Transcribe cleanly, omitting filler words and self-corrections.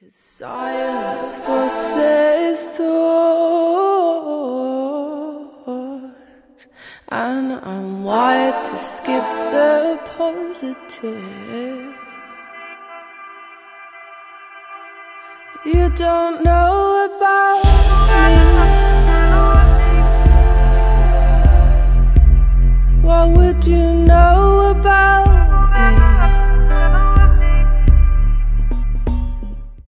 Silence forces thought, and I'm wired to skip the positive. You don't know